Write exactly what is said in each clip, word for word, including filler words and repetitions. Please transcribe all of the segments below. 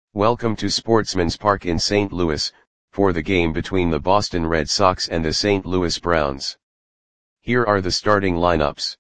Welcome to Sportsman's Park in Saint Louis, for the game between the Boston Red Sox and the Saint Louis Browns. Here are the starting lineups.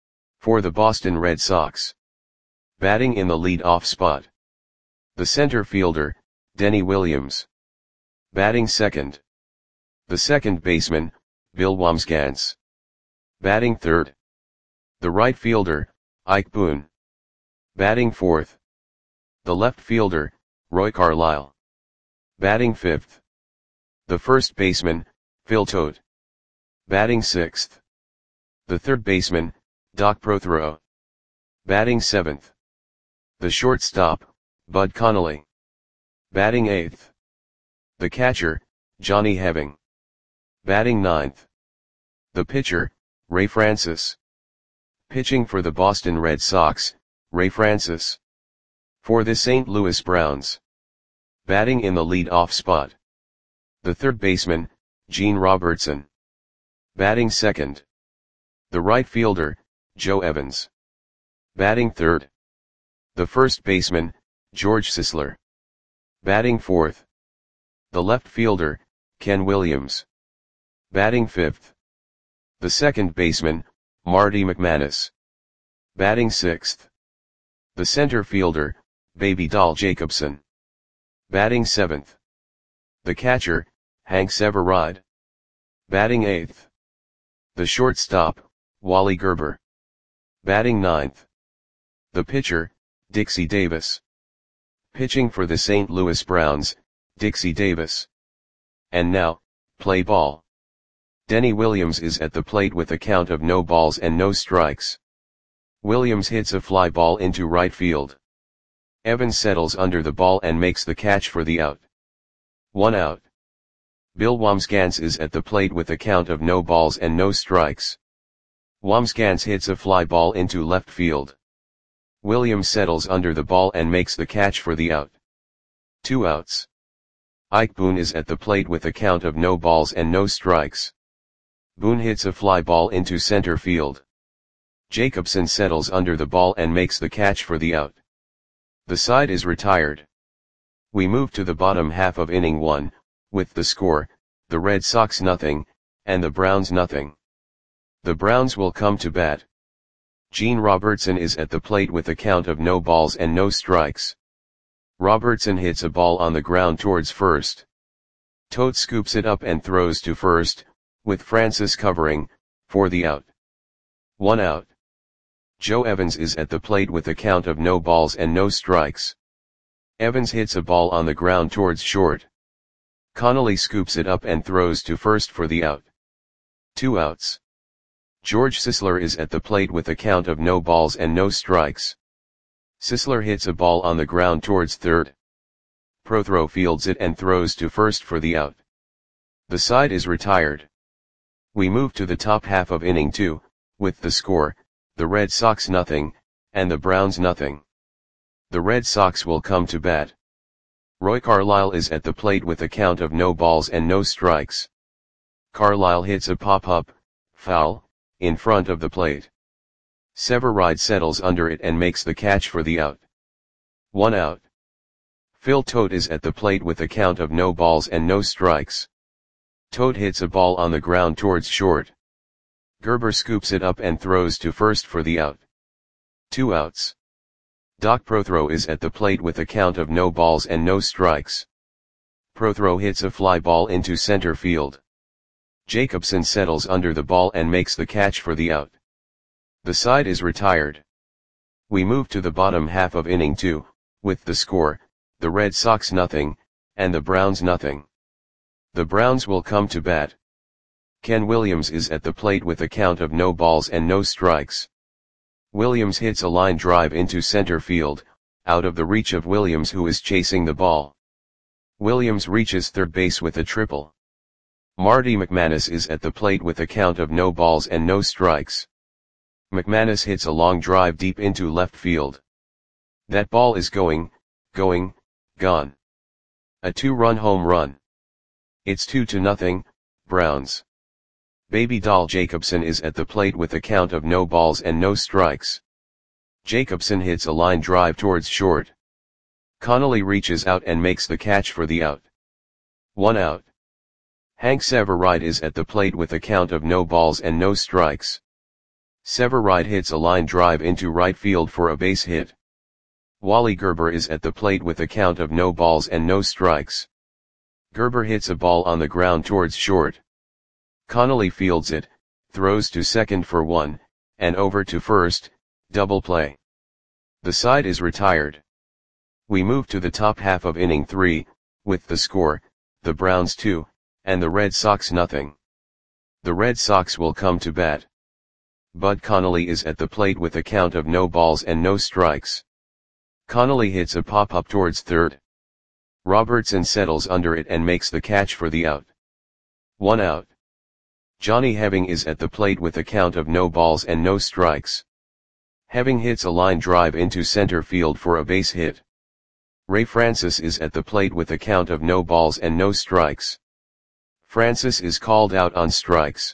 For the Boston Red Sox. Batting in the lead-off spot. The center fielder, Denny Williams. Batting second. The second baseman, Bill Wambsgans. Batting third. The right fielder, Ike Boone. Batting fourth. The left fielder, Roy Carlisle. Batting fifth. The first baseman, Phil Todt. Batting sixth. The third baseman, Doc Prothero. Batting seventh. The shortstop, Bud Connolly. Batting eighth. The catcher, Johnny Heving. Batting ninth. The pitcher, Ray Francis. Pitching for the Boston Red Sox, Ray Francis. For the Saint Louis Browns. Batting in the lead-off spot. The third baseman, Gene Robertson. Batting second. The right fielder, Joe Evans. Batting third. The first baseman, George Sisler. Batting fourth. The left fielder, Ken Williams. Batting fifth. The second baseman, Marty McManus. Batting sixth. The center fielder, Baby Doll Jacobson. Batting seventh. The catcher, Hank Severide. Batting eighth. The shortstop, Wally Gerber. Batting ninth. The pitcher, Dixie Davis. Pitching for the Saint Louis Browns, Dixie Davis. And now, play ball. Denny Williams is at the plate with a count of no balls and no strikes. Williams hits a fly ball into right field. Evans settles under the ball and makes the catch for the out. One out. Bill Wambsgans is at the plate with a count of no balls and no strikes. Wambsgans hits a fly ball into left field. Williams settles under the ball and makes the catch for the out. Two outs. Ike Boone is at the plate with a count of no balls and no strikes. Boone hits a fly ball into center field. Jacobson settles under the ball and makes the catch for the out. The side is retired. We move to the bottom half of inning one, with the score, the Red Sox nothing, and the Browns nothing. The Browns will come to bat. Gene Robertson is at the plate with a count of no balls and no strikes. Robertson hits a ball on the ground towards first. Todt scoops it up and throws to first, with Francis covering, for the out. One out. Joe Evans is at the plate with a count of no balls and no strikes. Evans hits a ball on the ground towards short. Connolly scoops it up and throws to first for the out. Two outs. George Sisler is at the plate with a count of no balls and no strikes. Sisler hits a ball on the ground towards third. Prothero fields it and throws to first for the out. The side is retired. We move to the top half of inning two, with the score, the Red Sox nothing, and the Browns nothing. The Red Sox will come to bat. Roy Carlisle is at the plate with a count of no balls and no strikes. Carlisle hits a pop-up, foul, in front of the plate. Severide settles under it and makes the catch for the out. One out. Phil Todt is at the plate with a count of no balls and no strikes. Todt hits a ball on the ground towards short. Gerber scoops it up and throws to first for the out. Two outs. Doc Prothero is at the plate with a count of no balls and no strikes. Prothero hits a fly ball into center field. Jacobson settles under the ball and makes the catch for the out. The side is retired. We move to the bottom half of inning two, with the score, the Red Sox nothing, and the Browns nothing. The Browns will come to bat. Ken Williams is at the plate with a count of no balls and no strikes. Williams hits a line drive into center field, out of the reach of Williams who is chasing the ball. Williams reaches third base with a triple. Marty McManus is at the plate with a count of no balls and no strikes. McManus hits a long drive deep into left field. That ball is going, going, gone. A two-run home run. It's two to nothing, Browns. Baby Doll Jacobson is at the plate with a count of no balls and no strikes. Jacobson hits a line drive towards short. Connolly reaches out and makes the catch for the out. One out. Hank Severide is at the plate with a count of no balls and no strikes. Severide hits a line drive into right field for a base hit. Wally Gerber is at the plate with a count of no balls and no strikes. Gerber hits a ball on the ground towards short. Connolly fields it, throws to second for one, and over to first, double play. The side is retired. We move to the top half of inning three, with the score, the Browns two, and the Red Sox nothing. The Red Sox will come to bat. Bud Connolly is at the plate with a count of no balls and no strikes. Connolly hits a pop-up towards third. Robertson settles under it and makes the catch for the out. One out. Johnny Heving is at the plate with a count of no balls and no strikes. Heving hits a line drive into center field for a base hit. Ray Francis is at the plate with a count of no balls and no strikes. Francis is called out on strikes.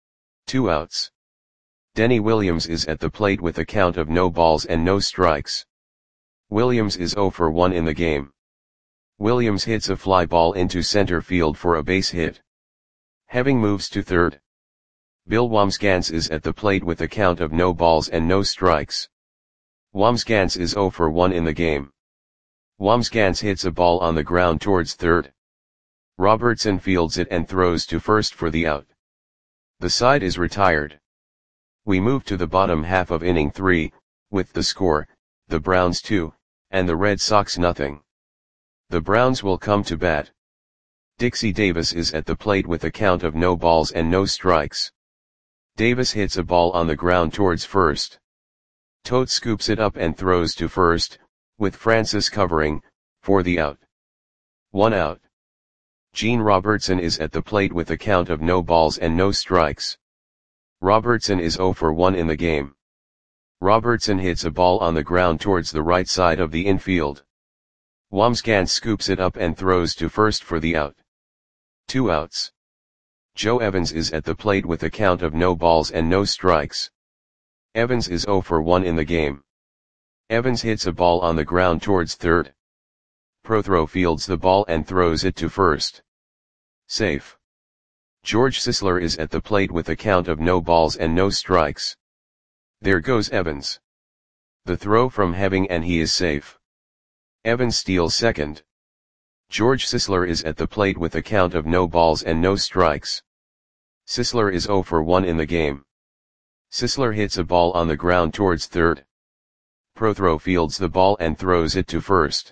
Two outs. Denny Williams is at the plate with a count of no balls and no strikes. Williams is zero for one in the game. Williams hits a fly ball into center field for a base hit. Heving moves to third. Bill Wambsgans is at the plate with a count of no balls and no strikes. Wambsgans is zero for one in the game. Wambsgans hits a ball on the ground towards third. Robertson fields it and throws to first for the out. The side is retired. We move to the bottom half of inning three, with the score, the Browns two, and the Red Sox nothing. The Browns will come to bat. Dixie Davis is at the plate with a count of no balls and no strikes. Davis hits a ball on the ground towards first. Tote scoops it up and throws to first, with Francis covering, for the out. One out. Gene Robertson is at the plate with a count of no balls and no strikes. Robertson is zero for one in the game. Robertson hits a ball on the ground towards the right side of the infield. Wambsgans scoops it up and throws to first for the out. Two outs. Joe Evans is at the plate with a count of no balls and no strikes. Evans is zero for one in the game. Evans hits a ball on the ground towards third. Prothro fields the ball and throws it to first. Safe. George Sisler is at the plate with a count of no balls and no strikes. There goes Evans. The throw from Heving and he is safe. Evans steals second. George Sisler is at the plate with a count of no balls and no strikes. Sisler is zero for one in the game. Sisler hits a ball on the ground towards third. Prothro fields the ball and throws it to first.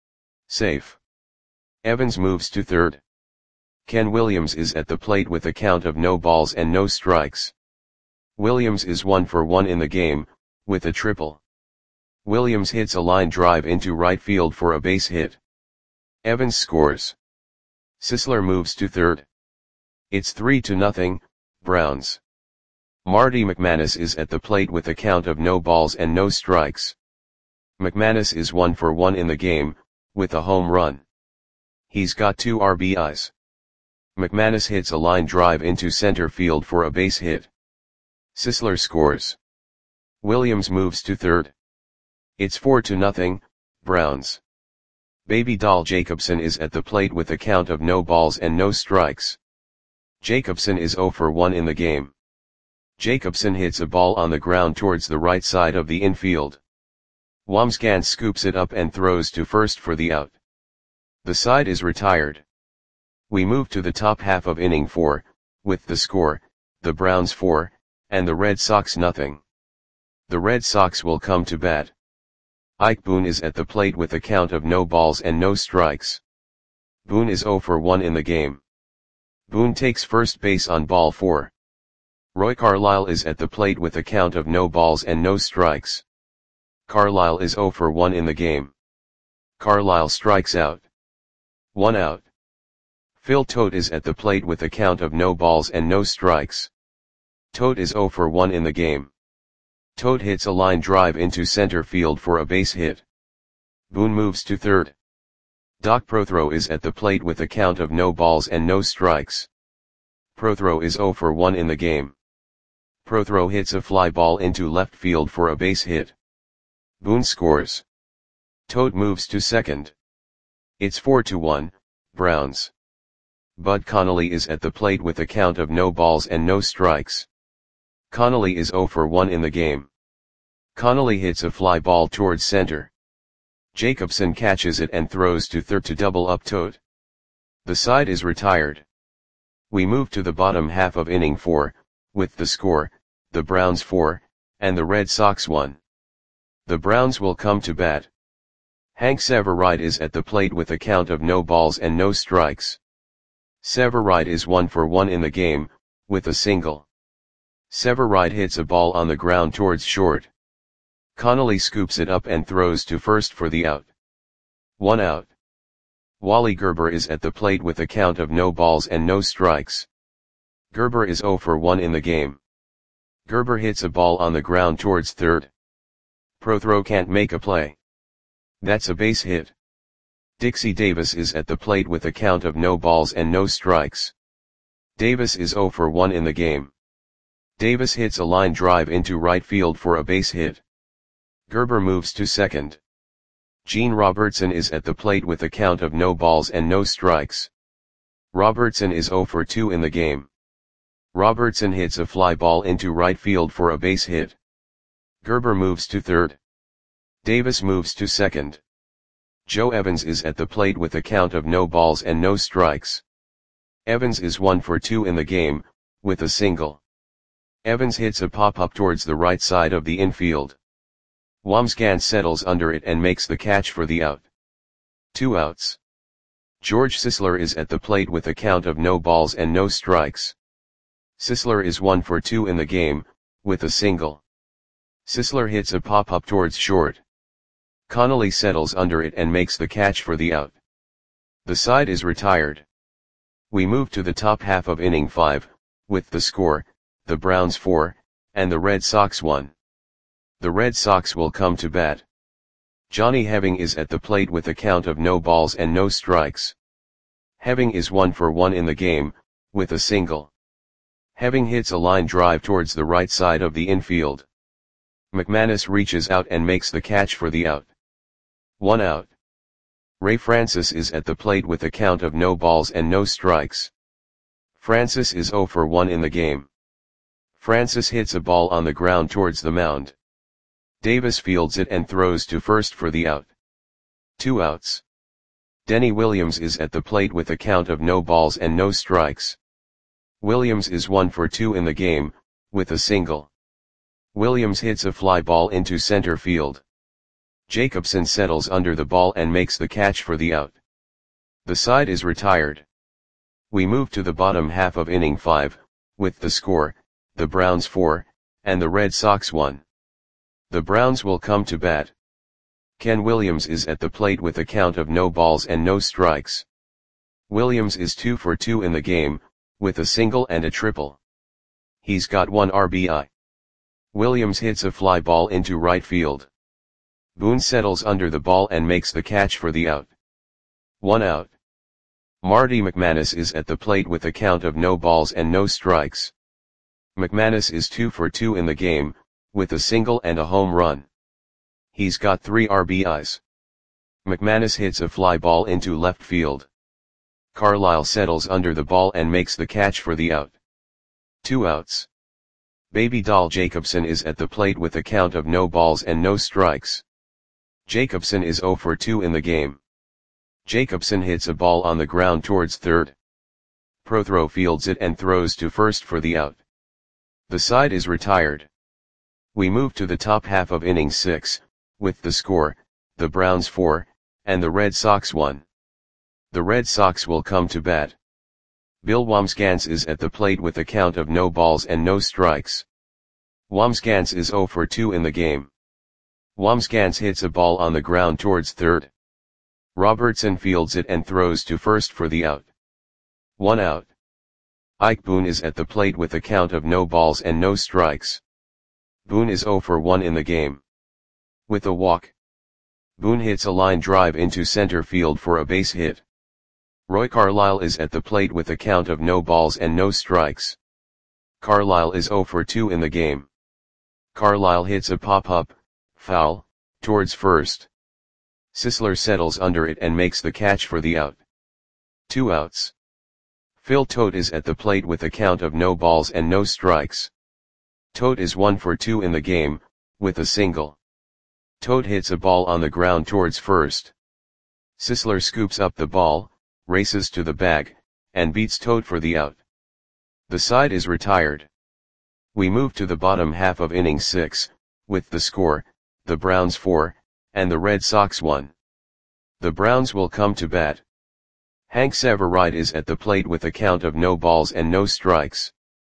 Safe. Evans moves to third. Ken Williams is at the plate with a count of no balls and no strikes. Williams is one for one in the game, with a triple. Williams hits a line drive into right field for a base hit. Evans scores. Sisler moves to third. It's three to nothing, Browns. Marty McManus is at the plate with a count of no balls and no strikes. McManus is one for one in the game, with a home run. He's got two R B Is. McManus hits a line drive into center field for a base hit. Sisler scores. Williams moves to third. It's four to nothing, Browns. Baby Doll Jacobson is at the plate with a count of no balls and no strikes. Jacobson is zero for one in the game. Jacobson hits a ball on the ground towards the right side of the infield. Wambsgans scoops it up and throws to first for the out. The side is retired. We move to the top half of inning four, with the score, the Browns four, and the Red Sox nothing. The Red Sox will come to bat. Ike Boone is at the plate with a count of no balls and no strikes. Boone is zero for one in the game. Boone takes first base on ball four. Roy Carlisle is at the plate with a count of no balls and no strikes. Carlisle is zero for one in the game. Carlisle strikes out. One out. Phil Tote is at the plate with a count of no balls and no strikes. Tote is zero for one in the game. Tote hits a line drive into center field for a base hit. Boone moves to third. Doc Prothro is at the plate with a count of no balls and no strikes. Prothro is zero for one in the game. Prothro hits a fly ball into left field for a base hit. Boone scores. Toad moves to second. It's four to one, Browns. Bud Connolly is at the plate with a count of no balls and no strikes. Connolly is zero for one in the game. Connolly hits a fly ball towards center. Jacobson catches it and throws to third to double up Toad. The side is retired. We move to the bottom half of inning four, with the score, the Browns four, and the Red Sox one. The Browns will come to bat. Hank Severide is at the plate with a count of no balls and no strikes. Severide is one for one in the game, with a single. Severide hits a ball on the ground towards short. Connolly scoops it up and throws to first for the out. One out. Wally Gerber is at the plate with a count of no balls and no strikes. Gerber is zero for one in the game. Gerber hits a ball on the ground towards third. Prothro can't make a play. That's a base hit. Dixie Davis is at the plate with a count of no balls and no strikes. Davis is zero for one in the game. Davis hits a line drive into right field for a base hit. Gerber moves to second. Gene Robertson is at the plate with a count of no balls and no strikes. Robertson is zero for two in the game. Robertson hits a fly ball into right field for a base hit. Gerber moves to third. Davis moves to second. Joe Evans is at the plate with a count of no balls and no strikes. Evans is one for two in the game, with a single. Evans hits a pop-up towards the right side of the infield. Wamsgans settles under it and makes the catch for the out. Two outs. George Sisler is at the plate with a count of no balls and no strikes. Sisler is one for two in the game, with a single. Sisler hits a pop-up towards short. Connolly settles under it and makes the catch for the out. The side is retired. We move to the top half of inning five, with the score, the Browns four, and the Red Sox one. The Red Sox will come to bat. Johnny Heving is at the plate with a count of no balls and no strikes. Heving is one for one in the game, with a single. Heving hits a line drive towards the right side of the infield. McManus reaches out and makes the catch for the out. One out. Ray Francis is at the plate with a count of no balls and no strikes. Francis is zero for one in the game. Francis hits a ball on the ground towards the mound. Davis fields it and throws to first for the out. Two outs. Denny Williams is at the plate with a count of no balls and no strikes. Williams is one for two in the game, with a single. Williams hits a fly ball into center field. Jacobson settles under the ball and makes the catch for the out. The side is retired. We move to the bottom half of inning five, with the score, the Browns four, and the Red Sox one. The Browns will come to bat. Ken Williams is at the plate with a count of no balls and no strikes. Williams is two for two in the game, with a single and a triple. He's got one R B I. Williams hits a fly ball into right field. Boone settles under the ball and makes the catch for the out. One out. Marty McManus is at the plate with a count of no balls and no strikes. McManus is two for two in the game, with a single and a home run. He's got three R B Is. McManus hits a fly ball into left field. Carlisle settles under the ball and makes the catch for the out. Two outs. Baby Doll Jacobson is at the plate with a count of no balls and no strikes. Jacobson is zero for two in the game. Jacobson hits a ball on the ground towards third. Prothro fields it and throws to first for the out. The side is retired. We move to the top half of inning six, with the score, the Browns four, and the Red Sox one. The Red Sox will come to bat. Bill Wamsgans is at the plate with a count of no balls and no strikes. Wamsgans is zero for two in the game. Wamsgans hits a ball on the ground towards third. Robertson fields it and throws to first for the out. One out. Ike Boone is at the plate with a count of no balls and no strikes. Boone is zero for one in the game. With a walk. Boone hits a line drive into center field for a base hit. Roy Carlisle is at the plate with a count of no balls and no strikes. Carlisle is zero for two in the game. Carlisle hits a pop-up, foul, towards first. Sisler settles under it and makes the catch for the out. Two outs. Phil Todt is at the plate with a count of no balls and no strikes. Todt is one for two in the game, with a single. Todt hits a ball on the ground towards first. Sisler scoops up the ball, races to the bag, and beats Todt for the out. The side is retired. We move to the bottom half of inning six, with the score, the Browns four, and the Red Sox one. The Browns will come to bat. Hank Severide is at the plate with a count of no balls and no strikes.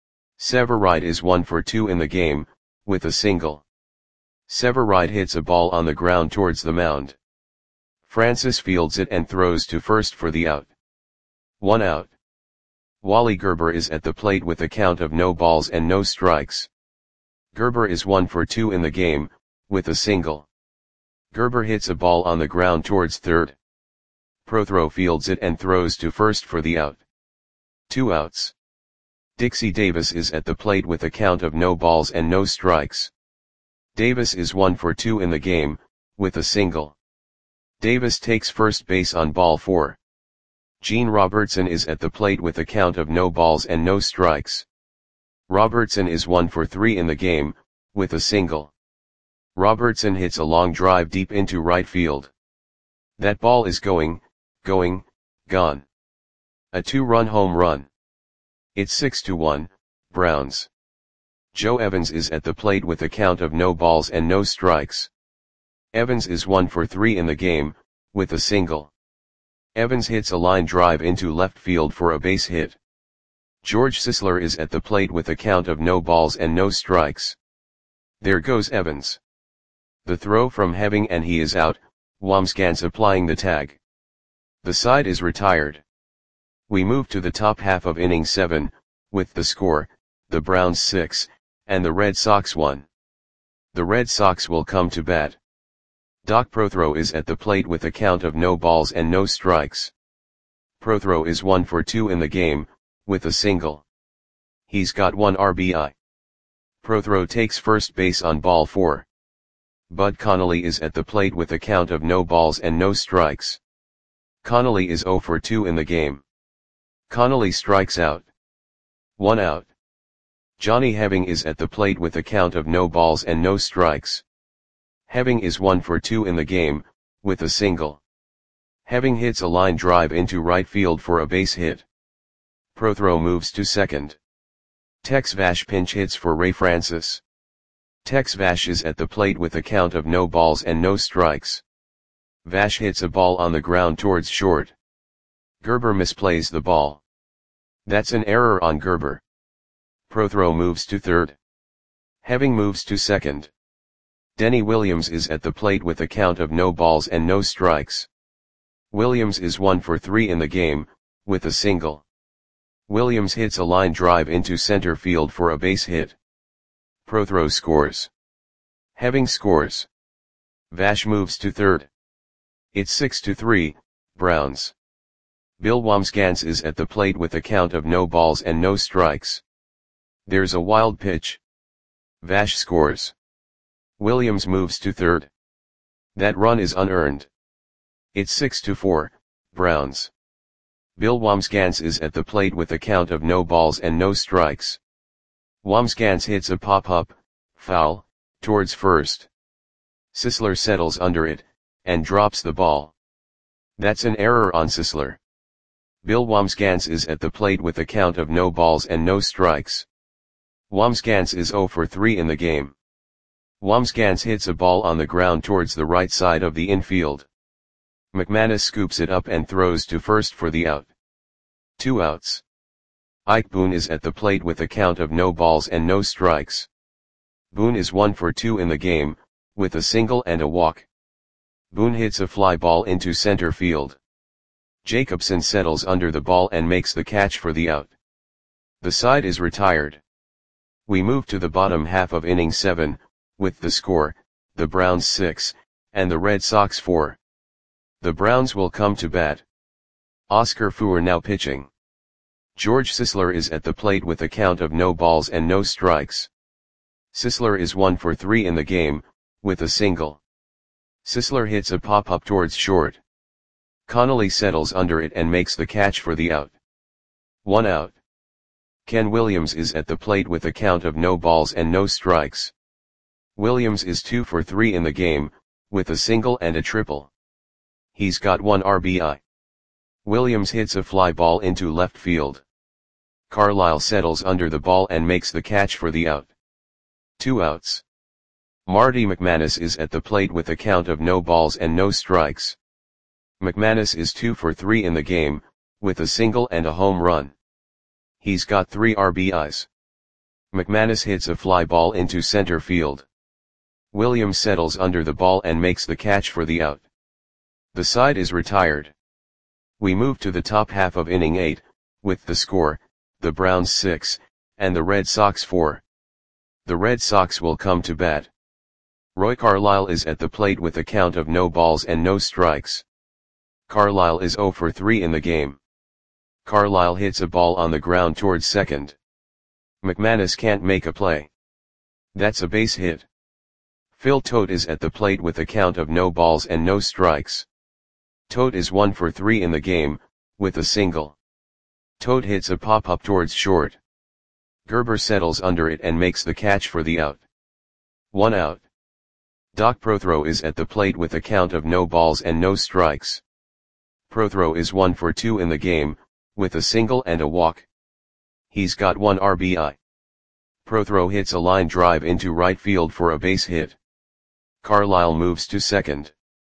Severide is one for two in the game, with a single. Severide hits a ball on the ground towards the mound. Francis fields it and throws to first for the out. One out. Wally Gerber is at the plate with a count of no balls and no strikes. Gerber is one for two in the game, with a single. Gerber hits a ball on the ground towards third. Prothro fields it and throws to first for the out. Two outs. Dixie Davis is at the plate with a count of no balls and no strikes. Davis is one for two in the game, with a single. Davis takes first base on ball four. Gene Robertson is at the plate with a count of no balls and no strikes. Robertson is one for three in the game, with a single. Robertson hits a long drive deep into right field. That ball is going, going, gone. A two-run home run. It's six to one, Browns. Joe Evans is at the plate with a count of no balls and no strikes. Evans is one for three in the game, with a single. Evans hits a line drive into left field for a base hit. George Sisler is at the plate with a count of no balls and no strikes. There goes Evans. The throw from Heving and he is out, Wamsgans applying the tag. The side is retired. We move to the top half of inning seven, with the score, the Browns six, and the Red Sox one. The Red Sox will come to bat. Doc Prothro is at the plate with a count of no balls and no strikes. Prothro is one for two in the game, with a single. He's got one R B I. Prothro takes first base on ball four. Bud Connolly is at the plate with a count of no balls and no strikes. Connolly is zero for two in the game. Connolly strikes out. One out. Johnny Heving is at the plate with a count of no balls and no strikes. Heving is one for two in the game, with a single. Heving hits a line drive into right field for a base hit. Prothro moves to second. Tex Vash pinch hits for Ray Francis. Tex Vash is at the plate with a count of no balls and no strikes. Vash hits a ball on the ground towards short. Gerber misplays the ball. That's an error on Gerber. Prothro moves to third. Heving moves to second. Denny Williams is at the plate with a count of no balls and no strikes. Williams is one for three in the game, with a single. Williams hits a line drive into center field for a base hit. Prothro scores. Heving scores. Vash moves to third. It's six to three, Browns. Bill Wamsgans is at the plate with a count of no balls and no strikes. There's a wild pitch. Vash scores. Williams moves to third. That run is unearned. It's six to four, Browns. Bill Wamsgans is at the plate with a count of no balls and no strikes. Wamsgans hits a pop-up, foul, towards first. Sisler settles under it, and drops the ball. That's an error on Sisler. Bill Wamsgans is at the plate with a count of no balls and no strikes. Wamsgans is zero for three in the game. Wamsgans hits a ball on the ground towards the right side of the infield. McManus scoops it up and throws to first for the out. Two outs. Ike Boone is at the plate with a count of no balls and no strikes. Boone is one for two in the game, with a single and a walk. Boone hits a fly ball into center field. Jacobson settles under the ball and makes the catch for the out. The side is retired. We move to the bottom half of inning seven, with the score, the Browns six, and the Red Sox four. The Browns will come to bat. Oscar Fuhr now pitching. George Sisler is at the plate with a count of no balls and no strikes. Sisler is one for three in the game, with a single. Sisler hits a pop-up towards short. Connolly settles under it and makes the catch for the out. One out. Ken Williams is at the plate with a count of no balls and no strikes. Williams is two for three in the game, with a single and a triple. He's got one R B I. Williams hits a fly ball into left field. Carlisle settles under the ball and makes the catch for the out. Two outs. Marty McManus is at the plate with a count of no balls and no strikes. McManus is two for three in the game, with a single and a home run. He's got three R B Is. McManus hits a fly ball into center field. Williams settles under the ball and makes the catch for the out. The side is retired. We move to the top half of inning eight, with the score, the Browns six, and the Red Sox four. The Red Sox will come to bat. Roy Carlisle is at the plate with a count of no balls and no strikes. Carlisle is zero for three in the game. Carlisle hits a ball on the ground towards second. McManus can't make a play. That's a base hit. Phil Tote is at the plate with a count of no balls and no strikes. Tote is one for three in the game, with a single. Tote hits a pop-up towards short. Gerber settles under it and makes the catch for the out. One out. Doc Prothro is at the plate with a count of no balls and no strikes. Prothro is one for two in the game, with a single and a walk. He's got one R B I. Prothro hits a line drive into right field for a base hit. Carlisle moves to second.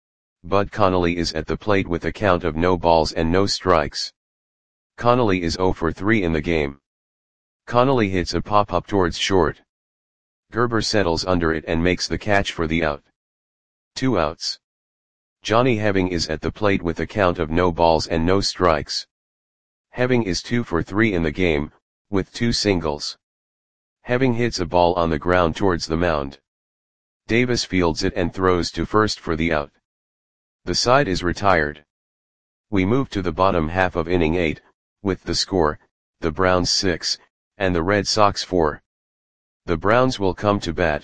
Bud Connolly is at the plate with a count of no balls and no strikes. Connolly is zero for three in the game. Connolly hits a pop-up towards short. Gerber settles under it and makes the catch for the out. Two outs. Johnny Heving is at the plate with a count of no balls and no strikes. Heving is two for three in the game, with two singles. Heving hits a ball on the ground towards the mound. Davis fields it and throws to first for the out. The side is retired. We move to the bottom half of inning eight, with the score, the Browns six, and the Red Sox four. The Browns will come to bat.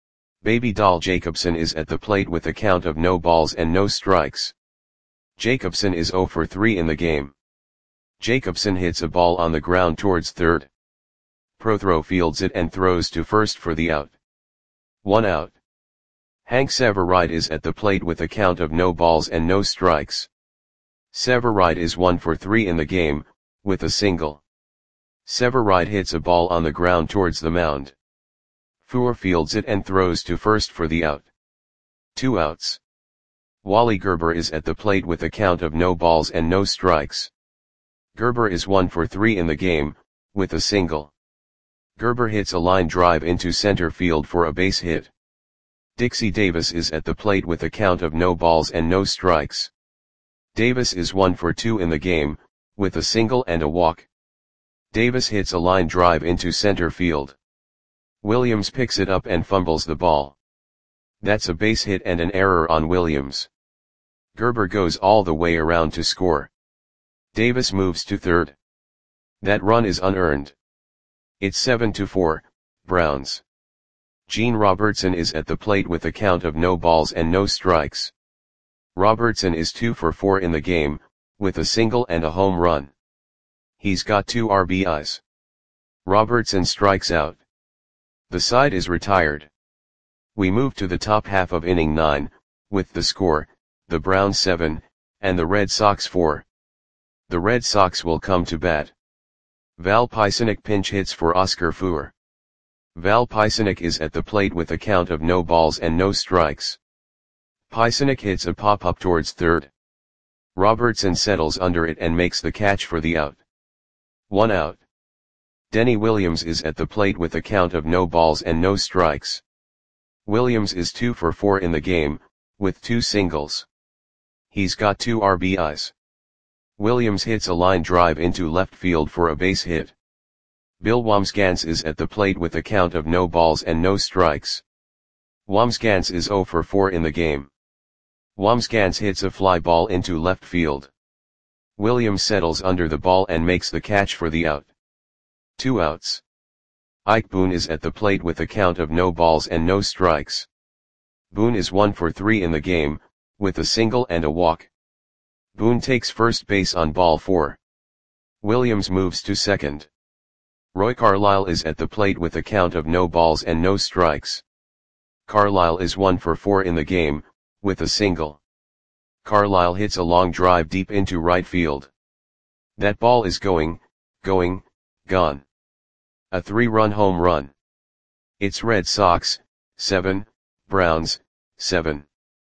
Baby Doll Jacobson is at the plate with a count of no balls and no strikes. Jacobson is zero for three in the game. Jacobson hits a ball on the ground towards third. Prothro fields it and throws to first for the out. One out. Hank Severide is at the plate with a count of no balls and no strikes. Severide is one for three in the game, with a single. Severide hits a ball on the ground towards the mound. Fuhr fields it and throws to first for the out. Two outs. Wally Gerber is at the plate with a count of no balls and no strikes. Gerber is one for three in the game, with a single. Gerber hits a line drive into center field for a base hit. Dixie Davis is at the plate with a count of no balls and no strikes. Davis is one for two in the game, with a single and a walk. Davis hits a line drive into center field. Williams picks it up and fumbles the ball. That's a base hit and an error on Williams. Gerber goes all the way around to score. Davis moves to third. That run is unearned. It's seven to four, Browns. Gene Robertson is at the plate with a count of no balls and no strikes. Robertson is two for four in the game, with a single and a home run. He's got two R B Is. Robertson strikes out. The side is retired. We move to the top half of inning nine, with the score, the Browns seven, and the Red Sox four. The Red Sox will come to bat. Val Pisanic pinch hits for Oscar Fuhr. Val Pisanic is at the plate with a count of no balls and no strikes. Pisanic hits a pop-up towards third. Robertson settles under it and makes the catch for the out. One out. Denny Williams is at the plate with a count of no balls and no strikes. Williams is two for four in the game, with two singles. He's got two R B Is. Williams hits a line drive into left field for a base hit. Bill Wambsgans is at the plate with a count of no balls and no strikes. Wambsgans is zero for four in the game. Wambsgans hits a fly ball into left field. Williams settles under the ball and makes the catch for the out. Two outs. Ike Boone is at the plate with a count of no balls and no strikes. Boone is one for three in the game, with a single and a walk. Boone takes first base on ball four. Williams moves to second. Roy Carlisle is at the plate with a count of no balls and no strikes. Carlisle is one for four in the game, with a single. Carlisle hits a long drive deep into right field. That ball is going, going, gone. A three-run home run. It's Red Sox, seven, Browns, seven.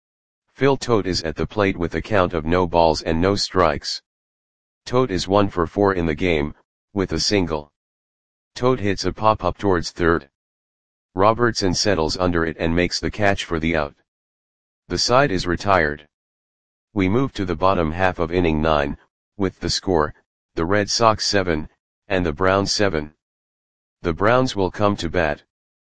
Phil Tote is at the plate with a count of no balls and no strikes. Tote is one for four in the game, with a single. Tote hits a pop-up towards third. Robertson settles under it and makes the catch for the out. The side is retired. We move to the bottom half of inning nine, with the score, the Red Sox seven, and the Browns seven. The Browns will come to bat.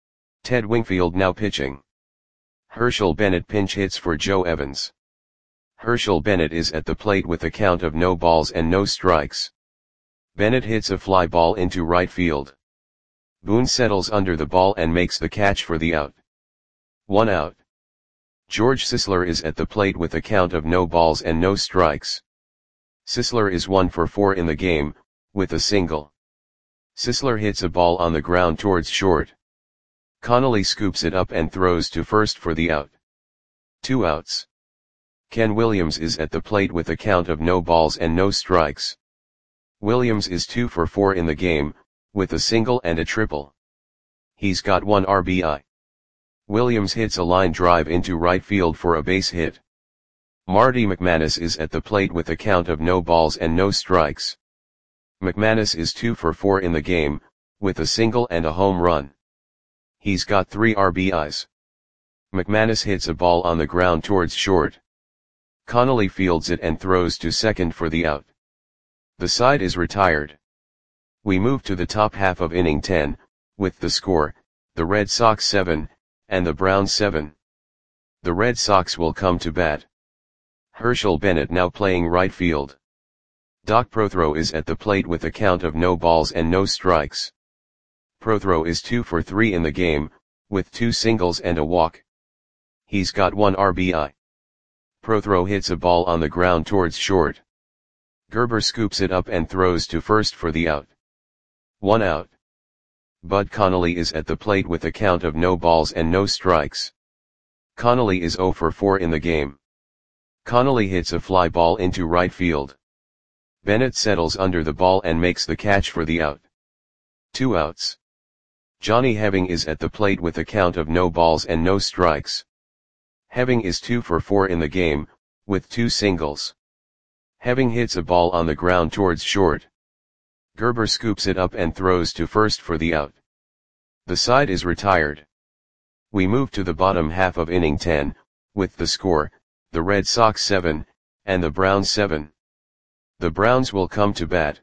Ted Wingfield now pitching. Herschel Bennett pinch hits for Joe Evans. Herschel Bennett is at the plate with a count of no balls and no strikes. Bennett hits a fly ball into right field. Boone settles under the ball and makes the catch for the out. One out. George Sisler is at the plate with a count of no balls and no strikes. Sisler is one for four in the game, with a single. Sisler hits a ball on the ground towards short. Connolly scoops it up and throws to first for the out. Two outs. Ken Williams is at the plate with a count of no balls and no strikes. Williams is two for four in the game, with a single and a triple. He's got one R B I. Williams hits a line drive into right field for a base hit. Marty McManus is at the plate with a count of no balls and no strikes. McManus is two for four in the game, with a single and a home run. He's got three R B Is. McManus hits a ball on the ground towards short. Connolly fields it and throws to second for the out. The side is retired. We move to the top half of inning ten, with the score, the Red Sox seven, and the Browns seven. The Red Sox will come to bat. Herschel Bennett now playing right field. Doc Prothro is at the plate with a count of no balls and no strikes. Prothro is two for three in the game, with two singles and a walk. He's got one R B I. Prothro hits a ball on the ground towards short. Gerber scoops it up and throws to first for the out. One out. Bud Connolly is at the plate with a count of no balls and no strikes. Connolly is zero for four in the game. Connolly hits a fly ball into right field. Bennett settles under the ball and makes the catch for the out. Two outs. Johnny Heving is at the plate with a count of no balls and no strikes. Heving is two for four in the game, with two singles. Heving hits a ball on the ground towards short. Gerber scoops it up and throws to first for the out. The side is retired. We move to the bottom half of inning ten, with the score, the Red Sox seven, and the Browns seven. The Browns will come to bat.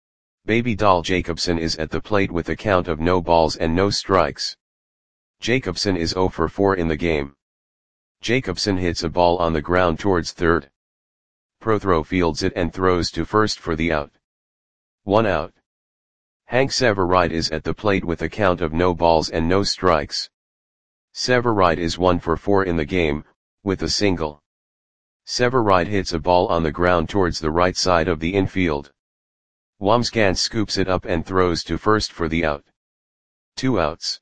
Baby Doll Jacobson is at the plate with a count of no balls and no strikes. Jacobson is zero for four in the game. Jacobson hits a ball on the ground towards third. Prothro fields it and throws to first for the out. One out. Hank Severide is at the plate with a count of no balls and no strikes. Severide is one for four in the game, with a single. Severide hits a ball on the ground towards the right side of the infield. Wamsgans scoops it up and throws to first for the out. Two outs.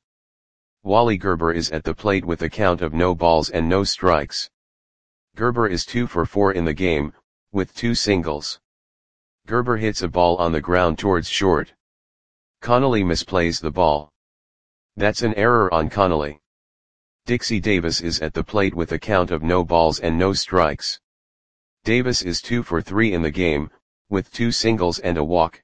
Wally Gerber is at the plate with a count of no balls and no strikes. Gerber is two for four in the game, with two singles. Gerber hits a ball on the ground towards short. Connolly misplays the ball. That's an error on Connolly. Dixie Davis is at the plate with a count of no balls and no strikes. Davis is two for three in the game, with two singles and a walk.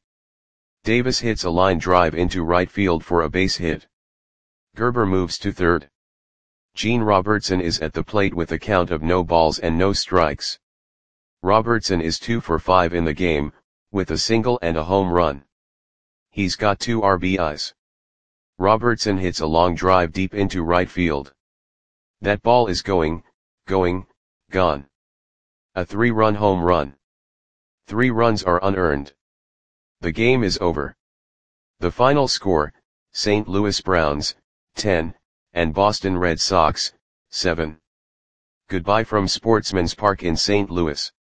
Davis hits a line drive into right field for a base hit. Gerber moves to third. Gene Robertson is at the plate with a count of no balls and no strikes. Robertson is two for five in the game, with a single and a home run. He's got two R B Is. Robertson hits a long drive deep into right field. That ball is going, going, gone. A three-run home run. Three runs are unearned. The game is over. The final score, Saint Louis Browns, ten, and Boston Red Sox, seven. Goodbye from Sportsman's Park in Saint Louis.